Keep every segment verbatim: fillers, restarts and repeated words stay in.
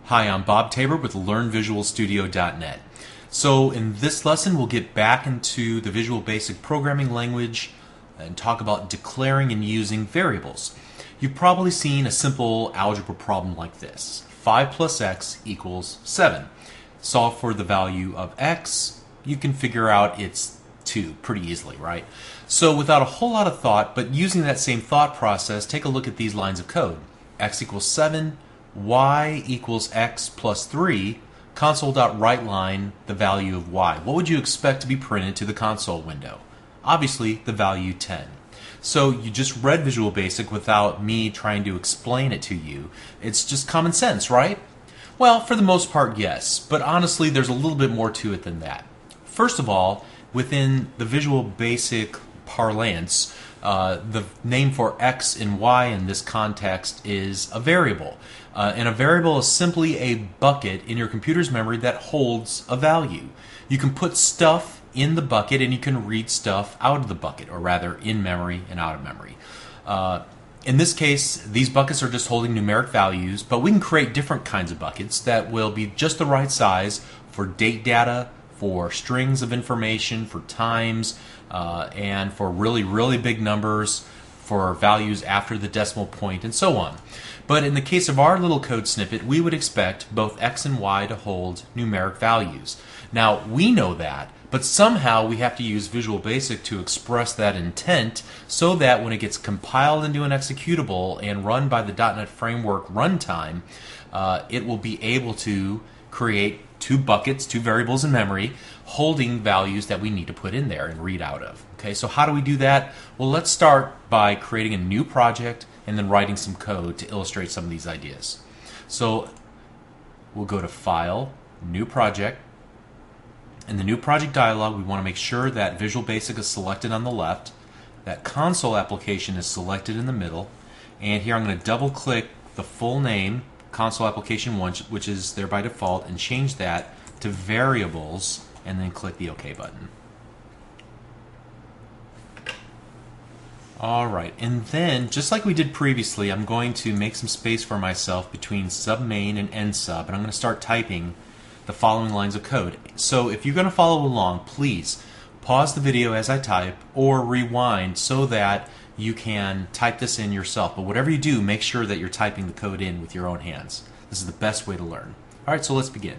Hi, I'm Bob Tabor with Learn Visual Studio dot net. So in this lesson we'll get back into the Visual Basic programming language and talk about declaring and using variables. You've probably seen a simple algebra problem like this. five plus x equals seven. Solve for the value of x. You can figure out it's two pretty easily, right? So without a whole lot of thought, but using that same thought process, take a look at these lines of code. X equals seven. Y equals x plus three, console.writeLine the value of y. What would you expect to be printed to the console window? Obviously, the value ten. So you just read Visual Basic without me trying to explain it to you. It's just common sense, right? Well, for the most part, yes. But honestly, there's a little bit more to it than that. First of all, within the Visual Basic parlance, Uh, the name for x and y in this context is a variable. Uh, and a variable is simply a bucket in your computer's memory that holds a value. You can put stuff in the bucket and you can read stuff out of the bucket, or rather in memory and out of memory. Uh, in this case, these buckets are just holding numeric values, but we can create different kinds of buckets that will be just the right size for date data, for strings of information, for times, uh, and for really, really big numbers, for values after the decimal point, and so on. But in the case of our little code snippet, we would expect both x and y to hold numeric values. Now, we know that, but somehow we have to use Visual Basic to express that intent so that when it gets compiled into an executable and run by the dot net Framework runtime, uh, it will be able to create two buckets, two variables in memory, holding values that we need to put in there and read out of. Okay, so how do we do that? Well, let's start by creating a new project and then writing some code to illustrate some of these ideas. So we'll go to File, New Project. In the New Project dialog, we want to make sure that Visual Basic is selected on the left, that Console application is selected in the middle, and here I'm going to double click the full name, Console Application one, which is there by default, and change that to Variables, and then click the OK button. Alright, and then, just like we did previously, I'm going to make some space for myself between submain and end sub, and I'm going to start typing the following lines of code. So if you're going to follow along, please pause the video as I type, or rewind so that you can type this in yourself. But whatever you do, make sure that you're typing the code in with your own hands. This is the best way to learn. Alright, so let's begin.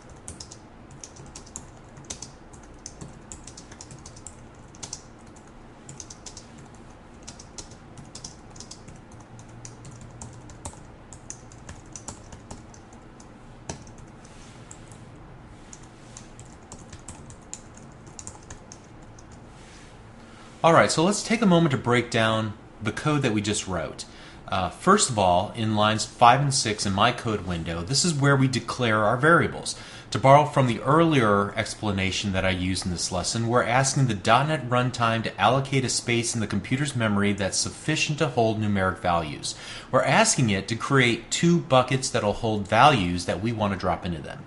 Alright, so let's take a moment to break down the code that we just wrote. Uh, first of all, in lines five and six in my code window, this is where we declare our variables. To borrow from the earlier explanation that I used in this lesson, we're asking the dot net runtime to allocate a space in the computer's memory that's sufficient to hold numeric values. We're asking it to create two buckets that will hold values that we want to drop into them.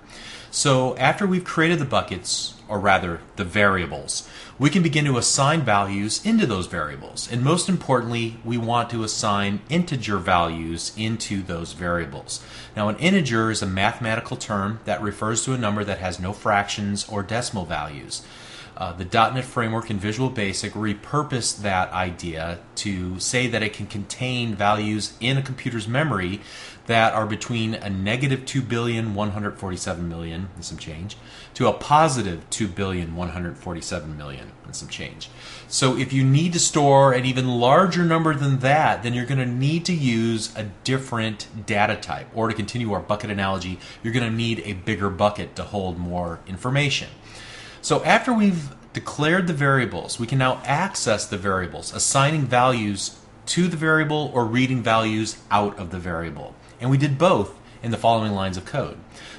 So after we've created the buckets, or rather the variables, we can begin to assign values into those variables. And most importantly, we want to assign integer values into those variables. Now, an integer is a mathematical term that refers to a number that has no fractions or decimal values. Uh, the dot net Framework in Visual Basic repurposed that idea to say that it can contain values in a computer's memory that are between a negative two billion one hundred forty-seven million and some change to a positive two billion one hundred forty-seven million and some change. So if you need to store an even larger number than that, then you're going to need to use a different data type. Or to continue our bucket analogy, you're going to need a bigger bucket to hold more information. So after we've declared the variables, we can now access the variables, assigning values to the variable or reading values out of the variable. And we did both in the following lines of code.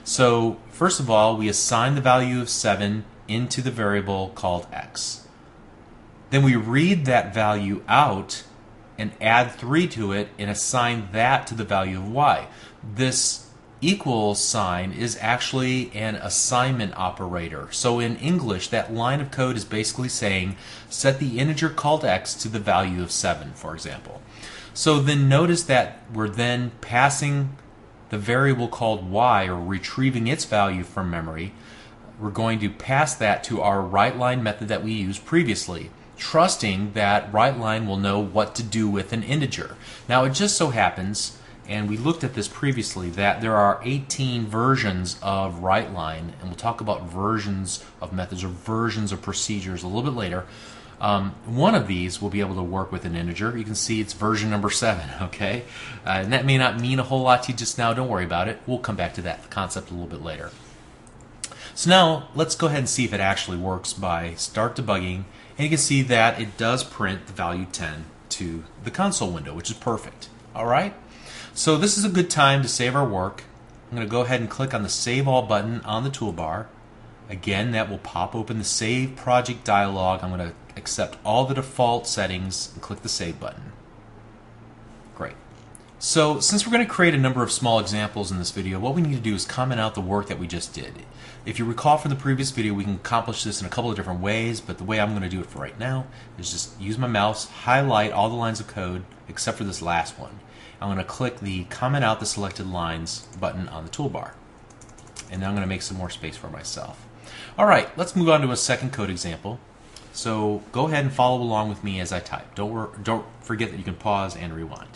So first of all, we assign the value of seven into the variable called x. Then we read that value out and add three to it and assign that to the value of y. This equals sign is actually an assignment operator. So in English, that line of code is basically saying set the integer called x to the value of seven, for example. So then notice that we're then passing the variable called y, or retrieving its value from memory, we're going to pass that to our WriteLine method that we used previously, trusting that WriteLine will know what to do with an integer. Now it just so happens, and we looked at this previously, that there are eighteen versions of WriteLine, and we'll talk about versions of methods or versions of procedures a little bit later. Um, one of these will be able to work with an integer. You can see it's version number seven, okay? Uh, and that may not mean a whole lot to you just now. Don't worry about it. We'll come back to that concept a little bit later. So now let's go ahead and see if it actually works by start debugging, and you can see that it does print the value ten to the console window, which is perfect. All right? So this is a good time to save our work. I'm going to go ahead and click on the Save All button on the toolbar. Again, that will pop open the Save Project dialog. I'm going to accept all the default settings and click the Save button. Great. So since we're going to create a number of small examples in this video, what we need to do is comment out the work that we just did. If you recall from the previous video, we can accomplish this in a couple of different ways, but the way I'm going to do it for right now is just use my mouse, highlight all the lines of code except for this last one. I'm going to click the Comment Out the Selected Lines button on the toolbar. And now I'm going to make some more space for myself. Alright, let's move on to a second code example. So go ahead and follow along with me as I type. Don't, wor don't forget that you can pause and rewind.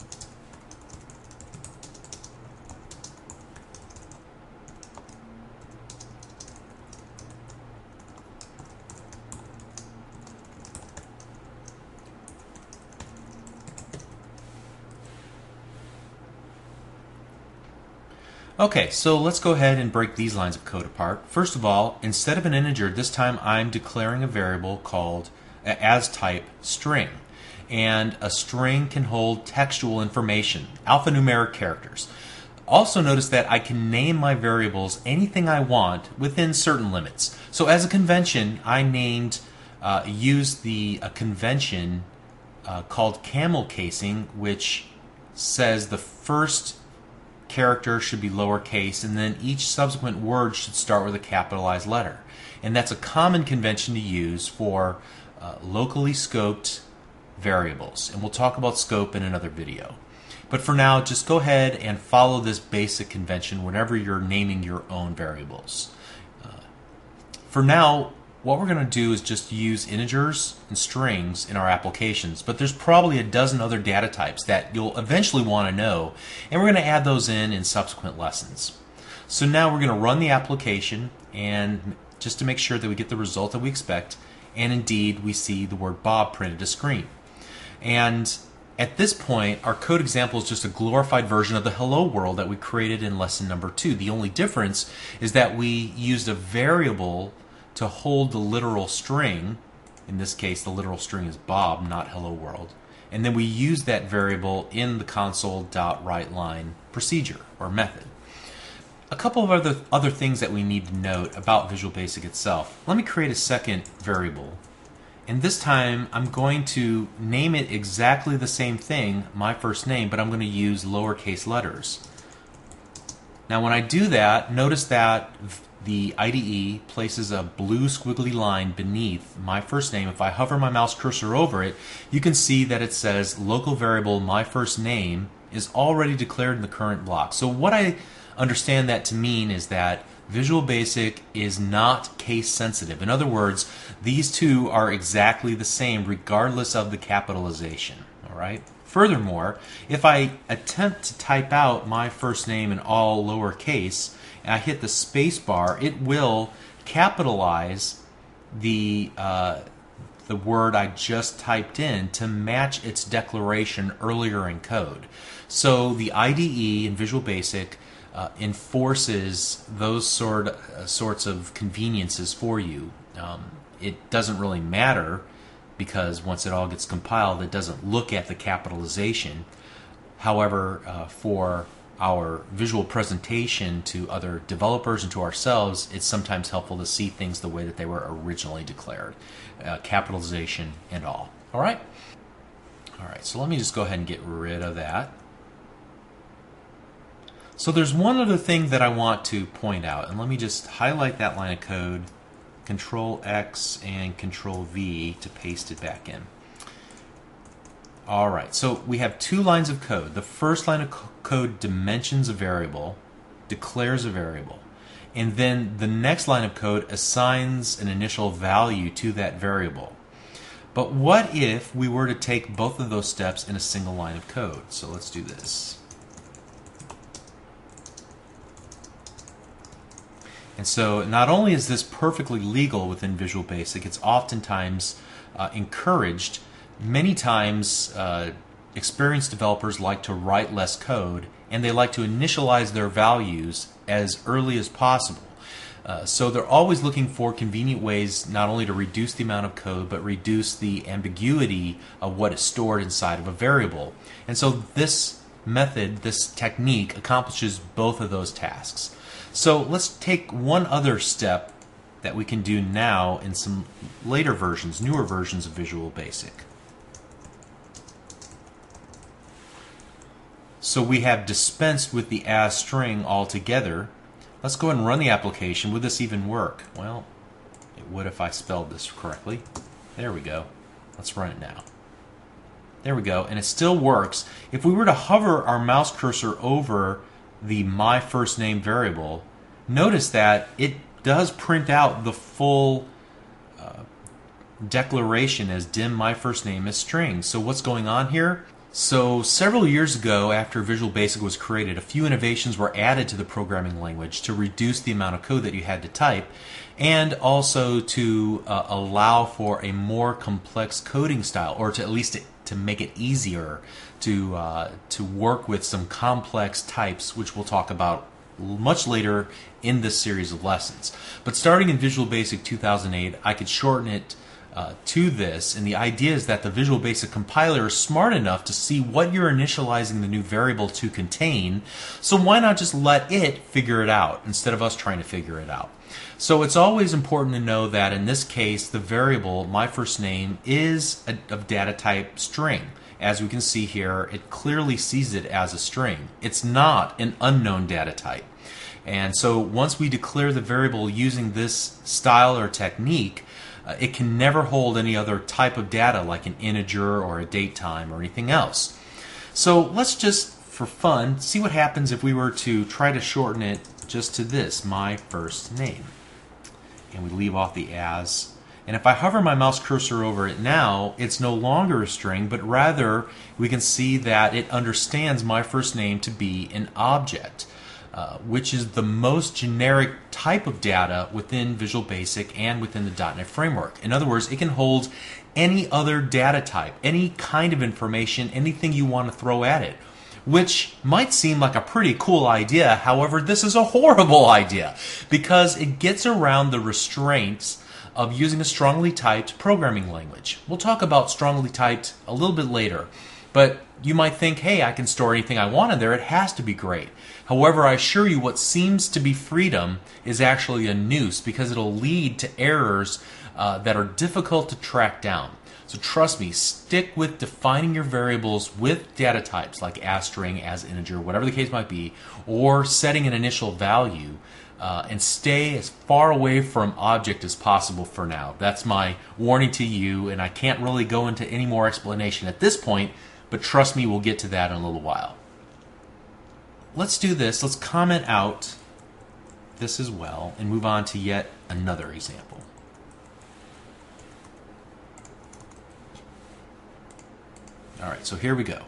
Okay, so let's go ahead and break these lines of code apart. First of all, instead of an integer, this time I'm declaring a variable called uh, as type string. And a string can hold textual information, alphanumeric characters. Also notice that I can name my variables anything I want within certain limits. So as a convention, I named, uh, used the a convention uh, called camel casing, which says the first character should be lowercase, and then each subsequent word should start with a capitalized letter. And that's a common convention to use for uh, locally scoped variables. And we'll talk about scope in another video. But for now, just go ahead and follow this basic convention whenever you're naming your own variables. Uh, for now, what we're going to do is just use integers and strings in our applications, but there's probably a dozen other data types that you'll eventually want to know, and we're going to add those in in subsequent lessons. So now we're going to run the application, and just to make sure that we get the result that we expect, and indeed we see the word Bob printed to screen. And at this point, our code example is just a glorified version of the hello world that we created in lesson number two. The only difference is that we used a variable to hold the literal string. In this case, the literal string is Bob, not hello world. And then we use that variable in the console.WriteLine procedure or method. A couple of other, other things that we need to note about Visual Basic itself. Let me create a second variable. And this time, I'm going to name it exactly the same thing, my first name, but I'm going to use lowercase letters. Now when I do that, notice that the I D E places a blue squiggly line beneath my first name. If I hover my mouse cursor over it, you can see that it says local variable my first name is already declared in the current block. So what I understand that to mean is that Visual Basic is not case sensitive. In other words, these two are exactly the same regardless of the capitalization. All right? Furthermore, if I attempt to type out my first name in all lowercase and I hit the space bar, it will capitalize the uh, the word I just typed in to match its declaration earlier in code. So the I D E in Visual Basic uh, enforces those sort uh, sorts of conveniences for you. Um, it doesn't really matter, because once it all gets compiled, it doesn't look at the capitalization. However, uh, for our visual presentation to other developers and to ourselves, it's sometimes helpful to see things the way that they were originally declared, uh, capitalization and all. All right? All right, so let me just go ahead and get rid of that. So there's one other thing that I want to point out, and let me just highlight that line of code, Control X and Control V to paste it back in. All right, so we have two lines of code. The first line of co- code dimensions a variable, declares a variable, and then the next line of code assigns an initial value to that variable. But what if we were to take both of those steps in a single line of code? So let's do this. And so not only is this perfectly legal within Visual Basic, it's oftentimes uh, encouraged. Many times uh, experienced developers like to write less code, and they like to initialize their values as early as possible. Uh, so they're always looking for convenient ways not only to reduce the amount of code, but reduce the ambiguity of what is stored inside of a variable. And so this method, this technique, accomplishes both of those tasks. So let's take one other step that we can do now in some later versions, newer versions of Visual Basic. So we have dispensed with the as string altogether. Let's go ahead and run the application. Would this even work? Well, it would if I spelled this correctly. There we go. Let's run it now. There we go, and it still works. If we were to hover our mouse cursor over the my first name variable, notice that it does print out the full uh, declaration as dim my first name as string. So what's going on here? So several years ago, after Visual Basic was created, a few innovations were added to the programming language to reduce the amount of code that you had to type, and also to uh, allow for a more complex coding style, or to at least to make it easier to uh, to work with some complex types, which we'll talk about much later in this series of lessons. But starting in Visual Basic two thousand eight, I could shorten it Uh, to this, and the idea is that the Visual Basic compiler is smart enough to see what you're initializing the new variable to contain, so why not just let it figure it out instead of us trying to figure it out. So it's always important to know that in this case the variable my first name is a, of data type string. As we can see here, it clearly sees it as a string. It's not an unknown data type. And so once we declare the variable using this style or technique, Uh, it can never hold any other type of data like an integer or a date time or anything else. So let's just, for fun, see what happens if we were to try to shorten it just to this, my first name. And we leave off the as. And if I hover my mouse cursor over it now, it's no longer a string, but rather we can see that it understands my first name to be an object. Uh, which is the most generic type of data within Visual Basic and within the dot net framework. In other words, it can hold any other data type, any kind of information, anything you want to throw at it, which might seem like a pretty cool idea. However, this is a horrible idea because it gets around the restraints of using a strongly typed programming language. We'll talk about strongly typed a little bit later, but you might think, hey, I can store anything I want in there. It has to be great. However, I assure you what seems to be freedom is actually a noose because it'll lead to errors uh, that are difficult to track down. So trust me, stick with defining your variables with data types like as string, as integer, whatever the case might be, or setting an initial value, uh, and stay as far away from object as possible for now. That's my warning to you, and I can't really go into any more explanation at this point, but trust me, we'll get to that in a little while. Let's do this. Let's comment out this as well and move on to yet another example. All right, so here we go.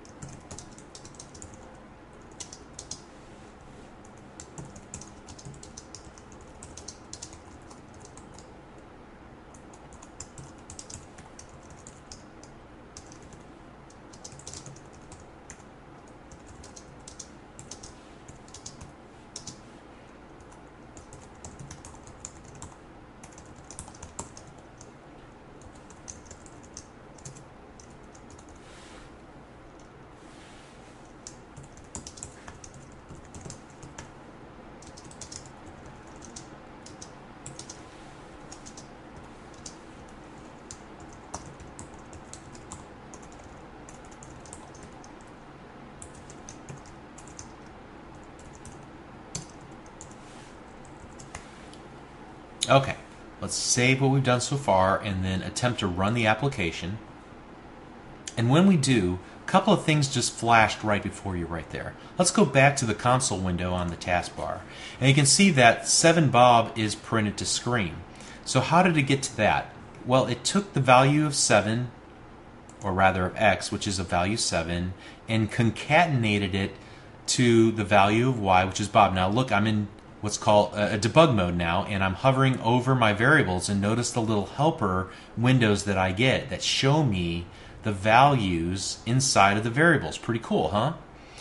Okay, let's save what we've done so far and then attempt to run the application. And when we do, a couple of things just flashed right before you right there. Let's go back to the console window on the taskbar. And you can see that seven Bob is printed to screen. So how did it get to that? Well, it took the value of seven, or rather of x, which is a value seven, and concatenated it to the value of y, which is Bob. Now look, I'm in what's called a debug mode now, and I'm hovering over my variables, and notice the little helper windows that I get that show me the values inside of the variables. Pretty cool, huh?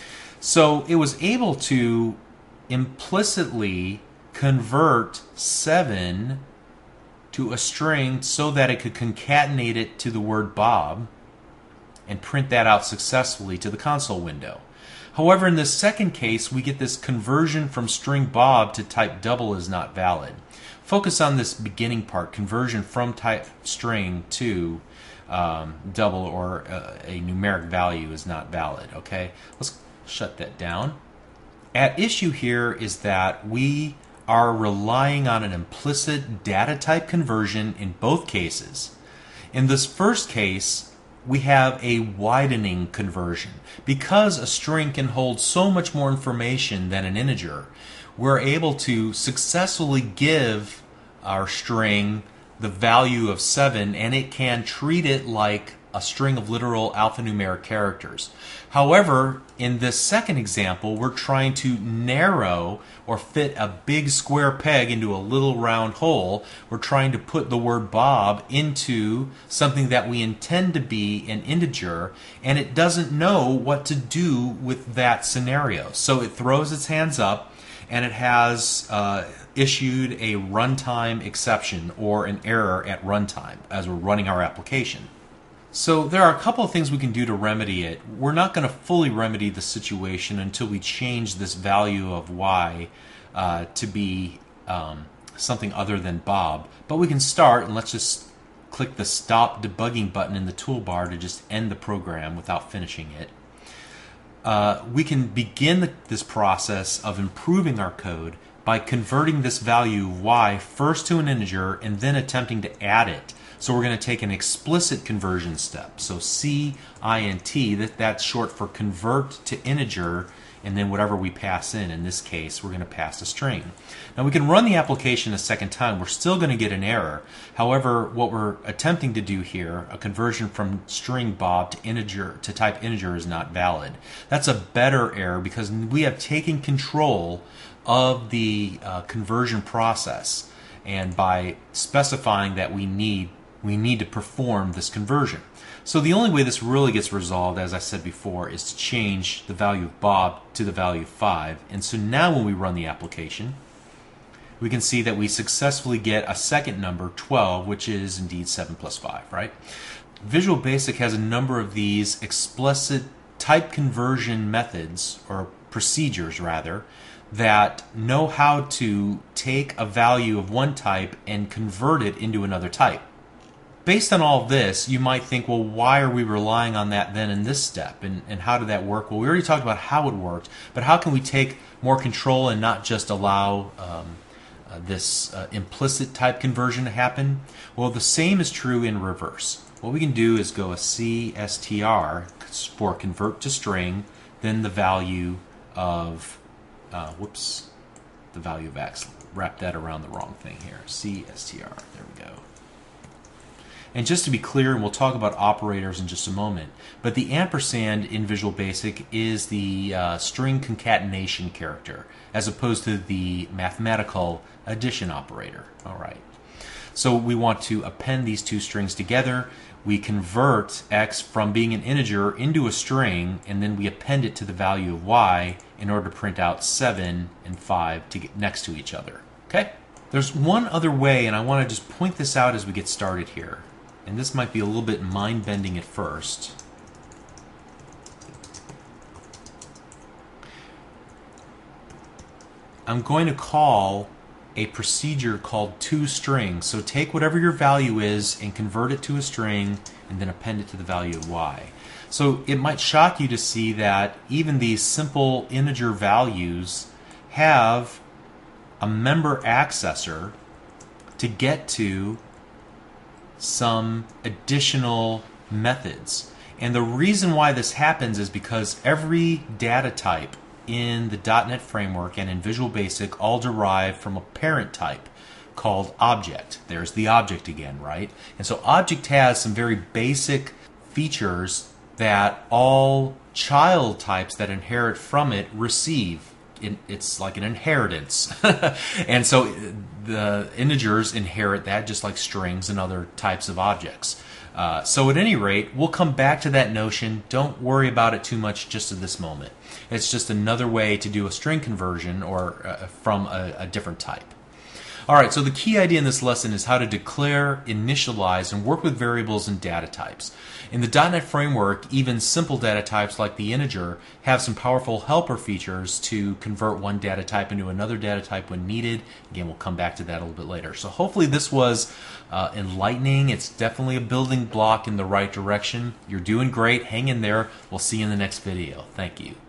So it was able to implicitly convert seven to a string so that it could concatenate it to the word Bob and print that out successfully to the console window. However, in this second case, we get this conversion from string Bob to type double is not valid. Focus on this beginning part, conversion from type string to um, double or uh, a numeric value is not valid. Okay, let's shut that down. At issue here is that we are relying on an implicit data type conversion in both cases. In this first case, we have a widening conversion. Because a string can hold so much more information than an integer, we're able to successfully give our string the value of seven, and it can treat it like a string of literal alphanumeric characters. However, in this second example, we're trying to narrow or fit a big square peg into a little round hole. We're trying to put the word Bob into something that we intend to be an integer, and it doesn't know what to do with that scenario. So it throws its hands up, and it has uh, issued a runtime exception or an error at runtime as we're running our application. So there are a couple of things we can do to remedy it. We're not going to fully remedy the situation until we change this value of y uh, to be um, something other than Bob. But we can start, and let's just click the stop debugging button in the toolbar to just end the program without finishing it. Uh, we can begin the, this process of improving our code by converting this value y first to an integer and then attempting to add it. So we're going to take an explicit conversion step. So C I N T, that, that's short for convert to integer, and then whatever we pass in. In this case, we're going to pass a string. Now we can run the application a second time. We're still going to get an error. However, what we're attempting to do here, a conversion from string Bob to integer to type integer, is not valid. That's a better error because we have taken control of the uh, conversion process, and by specifying that we need we need to perform this conversion. So the only way this really gets resolved, as I said before, is to change the value of Bob to the value of five. And so now when we run the application, we can see that we successfully get a second number, twelve, which is indeed seven plus five, right? Visual Basic has a number of these explicit type conversion methods, or procedures rather, that know how to take a value of one type and convert it into another type. Based on all this, you might think, well, why are we relying on that then in this step? And, and how did that work? Well, we already talked about how it worked, but how can we take more control and not just allow um, uh, this uh, implicit type conversion to happen? Well, the same is true in reverse. What we can do is go a C S T R for convert to string, then the value of, uh, whoops, the value of X. Wrap that around the wrong thing here. C S T R, there we go. And just to be clear, and we'll talk about operators in just a moment, but the ampersand in Visual Basic is the uh, string concatenation character, as opposed to the mathematical addition operator. All right. So we want to append these two strings together. We convert X from being an integer into a string, and then we append it to the value of Y in order to print out seven and five to get next to each other. Okay? There's one other way, and I want to just point this out as we get started here. And this might be a little bit mind-bending at first. I'm going to call a procedure called toString. So take whatever your value is and convert it to a string and then append it to the value of y. So it might shock you to see that even these simple integer values have a member accessor to get to some additional methods. And the reason why this happens is because every data type in the dot net framework and in Visual Basic all derive from a parent type called object. There's the object again, right? And so object has some very basic features that all child types that inherit from it receive. It's like an inheritance. And so the integers inherit that just like strings and other types of objects. Uh, so at any rate, we'll come back to that notion. Don't worry about it too much just at this moment. It's just another way to do a string conversion or uh, from a, a different type. Alright, so the key idea in this lesson is how to declare, initialize, and work with variables and data types. In the dot net framework, even simple data types like the integer have some powerful helper features to convert one data type into another data type when needed. Again, we'll come back to that a little bit later. So hopefully this was uh, enlightening. It's definitely a building block in the right direction. You're doing great. Hang in there. We'll see you in the next video. Thank you.